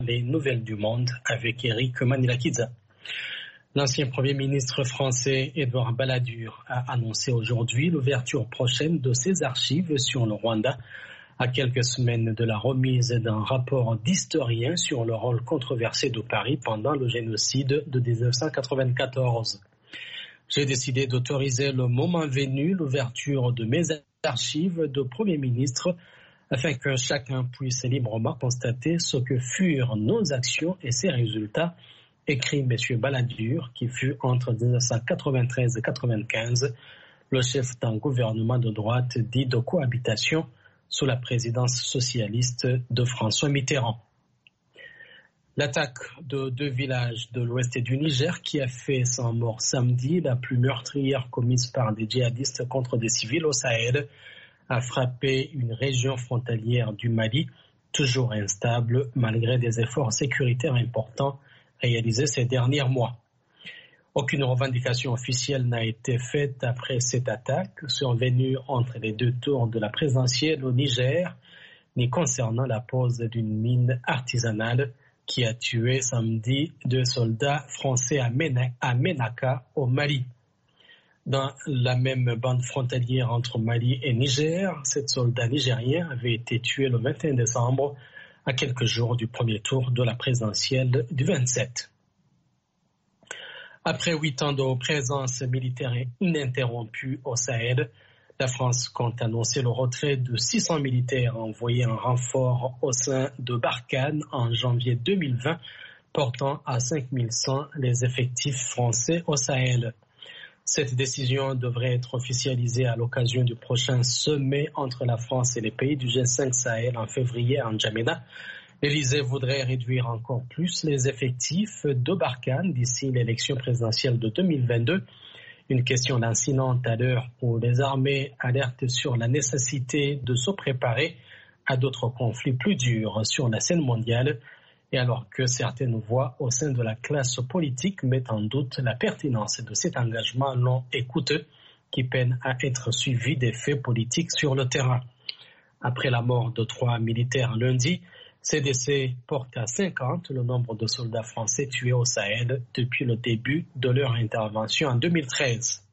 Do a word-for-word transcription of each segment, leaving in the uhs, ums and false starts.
Les nouvelles du monde avec Eric Manilakidza. L'ancien Premier ministre français Édouard Balladur a annoncé aujourd'hui l'ouverture prochaine de ses archives sur le Rwanda à quelques semaines de la remise d'un rapport d'historien sur le rôle controversé de Paris pendant le génocide de dix-neuf cent quatre-vingt-quatorze. J'ai décidé d'autoriser le moment venu l'ouverture de mes archives de Premier ministre afin que chacun puisse librement constater ce que furent nos actions et ses résultats, écrit M. Balladur, qui fut entre dix-neuf cent quatre-vingt-treize et quatre-vingt-quinze le chef d'un gouvernement de droite dit de cohabitation sous la présidence socialiste de François Mitterrand. L'attaque de deux villages de l'ouest du Niger qui a fait cent morts samedi, la plus meurtrière commise par des djihadistes contre des civils au Sahel, a frappé une région frontalière du Mali, toujours instable malgré des efforts sécuritaires importants réalisés ces derniers mois. Aucune revendication officielle n'a été faite après cette attaque survenue entre les deux tours de la présidentielle au Niger, ni concernant la pose d'une mine artisanale qui a tué samedi deux soldats français à Ménaka au Mali. Dans la même bande frontalière entre Mali et Niger, sept soldats nigériens avaient été tués le vingt et un décembre, à quelques jours du premier tour de la présidentielle du vingt-sept. Après huit ans de présence militaire ininterrompue au Sahel, la France compte annoncer le retrait de six cents militaires envoyés en renfort au sein de Barkhane en janvier deux mille vingt, portant à cinq mille cent les effectifs français au Sahel. Cette décision devrait être officialisée à l'occasion du prochain sommet entre la France et les pays du G cinq Sahel en février à N'Djamena. L'Élysée voudrait réduire encore plus les effectifs de Barkhane d'ici l'élection présidentielle de deux mille vingt-deux. Une question lancinante à l'heure où les armées alertent sur la nécessité de se préparer à d'autres conflits plus durs sur la scène mondiale. Et alors que certaines voix au sein de la classe politique mettent en doute la pertinence de cet engagement long et coûteux qui peine à être suivi des faits politiques sur le terrain. Après la mort de trois militaires lundi, ces décès portent à cinquante le nombre de soldats français tués au Sahel depuis le début de leur intervention en deux mille treize.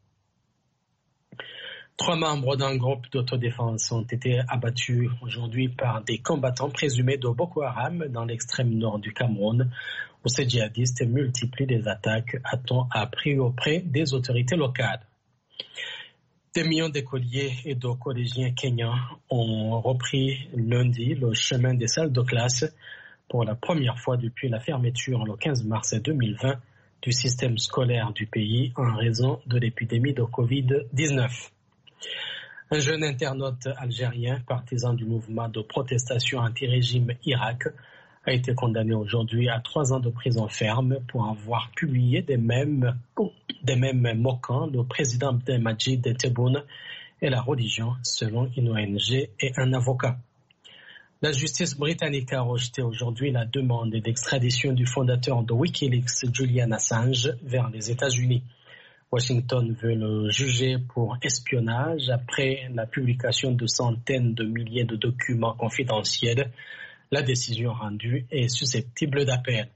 Trois membres d'un groupe d'autodéfense ont été abattus aujourd'hui par des combattants présumés de Boko Haram dans l'extrême nord du Cameroun, où ces djihadistes multiplient les attaques, a-t-on appris auprès des autorités locales. Des millions d'écoliers et de collégiens kenyans ont repris lundi le chemin des salles de classe pour la première fois depuis la fermeture le quinze mars deux mille vingt du système scolaire du pays en raison de l'épidémie de covid dix-neuf. Un jeune internaute algérien, partisan du mouvement de protestation anti-régime Irak, a été condamné aujourd'hui à trois ans de prison ferme pour avoir publié des mèmes, des mèmes moquant le président Abdelmadjid Tebboune et la religion, selon une O N G et un avocat. La justice britannique a rejeté aujourd'hui la demande d'extradition du fondateur de Wikileaks, Julian Assange, vers les États-Unis. Washington veut le juger pour espionnage après la publication de centaines de milliers de documents confidentiels. La décision rendue est susceptible d'appel.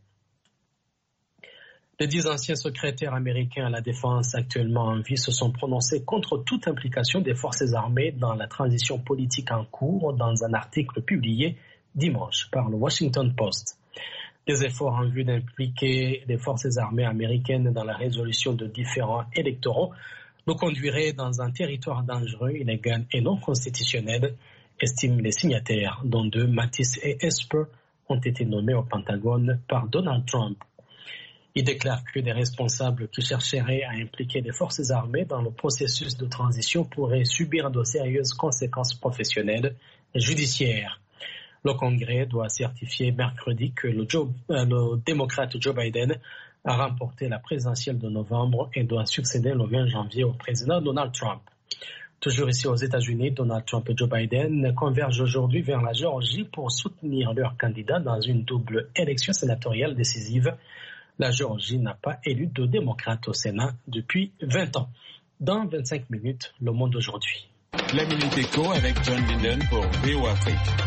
Les dix anciens secrétaires américains à la défense actuellement en vie se sont prononcés contre toute implication des forces armées dans la transition politique en cours dans un article publié dimanche par le Washington Post. Des efforts en vue d'impliquer les forces armées américaines dans la résolution de différends électoraux nous conduiraient dans un territoire dangereux, illégal et non constitutionnel, estiment les signataires, dont deux, Mattis et Esper, ont été nommés au Pentagone par Donald Trump. Il déclare que des responsables qui chercheraient à impliquer les forces armées dans le processus de transition pourraient subir de sérieuses conséquences professionnelles et judiciaires. Le Congrès doit certifier mercredi que le, Joe, euh, le démocrate Joe Biden a remporté la présidentielle de novembre et doit succéder le vingt janvier au président Donald Trump. Toujours ici aux États-Unis, Donald Trump et Joe Biden convergent aujourd'hui vers la Géorgie pour soutenir leur candidat dans une double élection sénatoriale décisive. La Géorgie n'a pas élu de démocrate au Sénat depuis vingt ans. Dans vingt-cinq minutes, le monde aujourd'hui. La Minute Éco avec John Linden pour V O Afrique.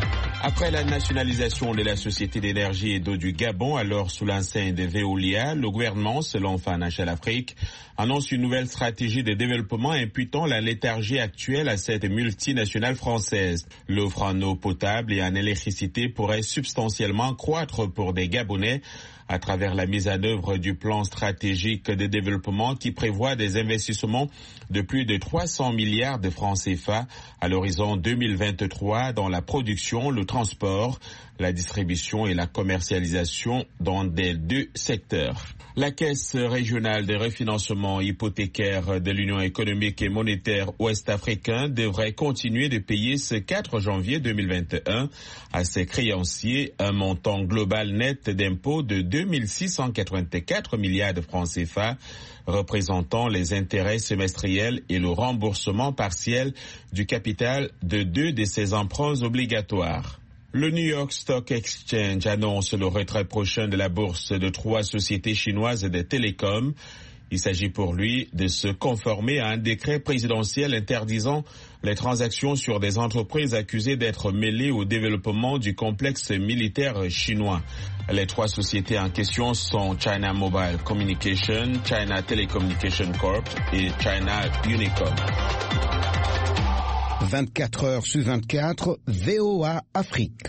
Après la nationalisation de la Société d'énergie et d'eau du Gabon, alors sous l'enseigne de Veolia, le gouvernement, selon Financial Afrique, annonce une nouvelle stratégie de développement imputant la léthargie actuelle à cette multinationale française. L'offre en eau potable et en électricité pourrait substantiellement croître pour des Gabonais à travers la mise en œuvre du plan stratégique de développement qui prévoit des investissements de plus de trois cents milliards de francs C F A à l'horizon deux mille vingt-trois dans la production, le transport, la distribution et la commercialisation dans des deux secteurs. La Caisse régionale de refinancement hypothécaire de l'Union économique et monétaire ouest-africaine devrait continuer de payer ce quatre janvier deux mille vingt et un à ses créanciers un montant global net d'impôts de deux mille six cent quatre-vingt-quatre milliards de francs C F A, représentant les intérêts semestriels et le remboursement partiel du capital de deux de ses emprunts obligatoires. Le New York Stock Exchange annonce le retrait prochain de la bourse de trois sociétés chinoises de télécom. Il s'agit pour lui de se conformer à un décret présidentiel interdisant les transactions sur des entreprises accusées d'être mêlées au développement du complexe militaire chinois. Les trois sociétés en question sont China Mobile Communication, China Telecommunication Corp et China Unicom. vingt-quatre heures sur vingt-quatre, V O A Afrique.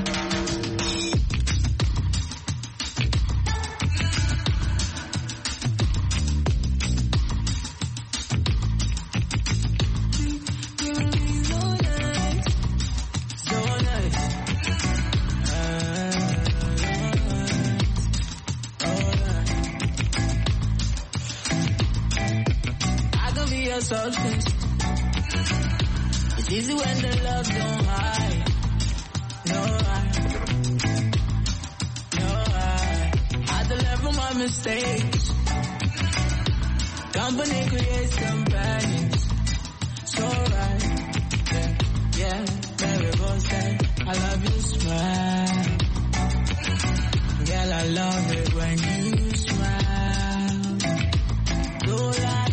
Easy when the love don't hide. No, I, no, I had to learn from my mistakes. Company creates companions. So right, yeah, yeah. Mary Rose said, I love your smile. Girl, I love it when you smile. Don't lie.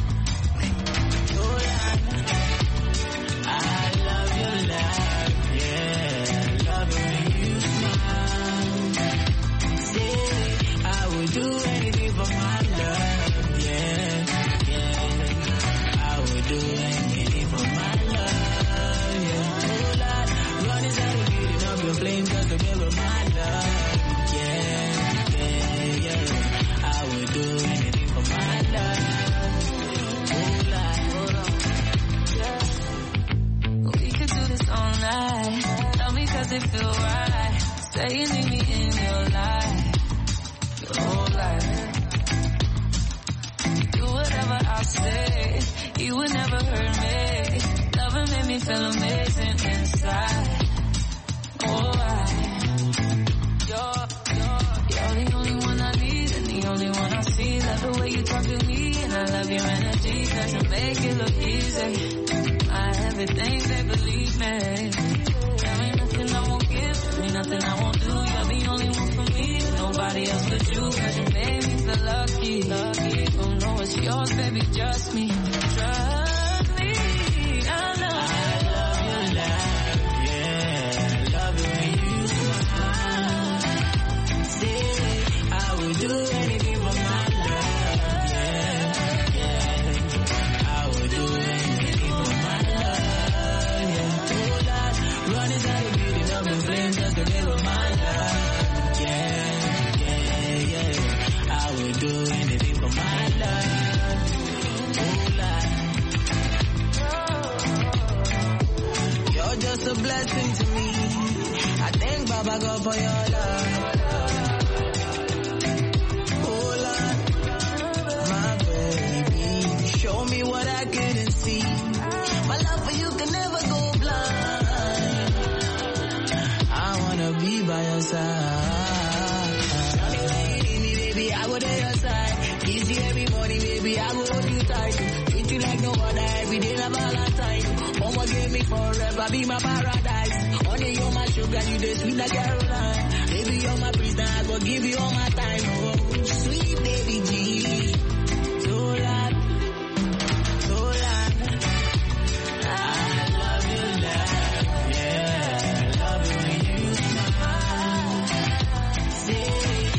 Do anything for my love, yeah, yeah. I would do anything for my love, yeah. Oh Lord, run inside the beating of your flame just to give her my love, yeah, yeah, yeah. I would do anything for my love, oh Lord, yeah. We could do this all night, tell me cause it feel right, say you need me in your life. Whole life. Do whatever I say, you would never hurt me. Loving made me feel amazing inside. Oh, I, you're, you're, you're the only one I need and the only one I see. Love the way you talk to me and I love your energy. Cause you make it look easy. My everything, they believe me. There ain't nothing I won't give, there ain't nothing I won't do. You're the only one for me. Nobody else but you, cause you made me feel lucky, lucky. Don't know it's yours, baby, just me. Trust me, I love, I love your laugh, yeah. I love it when you smile. Say, I would do anything for my love, yeah, yeah. I would do anything for my love, yeah. Oh Lord, run inside the beauty of the flames just to live with my love, yeah. Do anything for my love, oh Lord. You're just a blessing to me. I thank Baba God for your love, oh Lord, my baby. Show me what I couldn't see. My love for you can never go blind. I wanna be by your side. I go to your side, kiss you every morning, baby, I go hold you tight. Treat you like no other, every day like Valentine. Mama gave me forever, be my paradise. Honey, you're my sugar, you the sweet like Caroline. Baby, you're my prisoner, I go give you